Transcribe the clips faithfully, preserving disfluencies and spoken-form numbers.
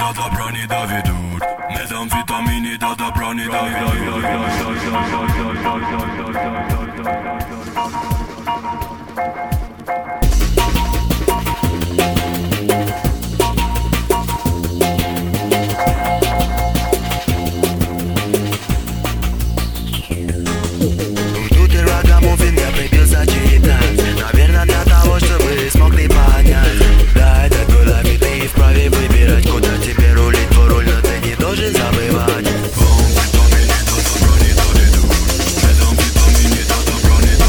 до добра не доведут. Метамфетамины до добра не доведут. Тут и рагамуфин я прибился читать. Наверное, для того, чтобы смогли понять. Да, это было, ведь ты и вправе выбирать, куда тебе рулить, твой руль, но ты не должен забывать. Метамфетамины до добра не доведут. Метамфетамины до добра не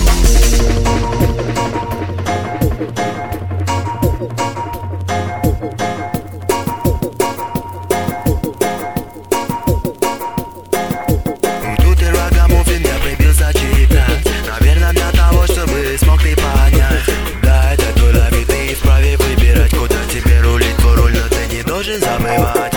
Тут и рагамуфин я прибился читать. Наверное, для того, чтобы смогли понять. Да, это твой лайф, и ты и вправе выбирать, куда тебе рулить, твой руль, но ты не должен забывать.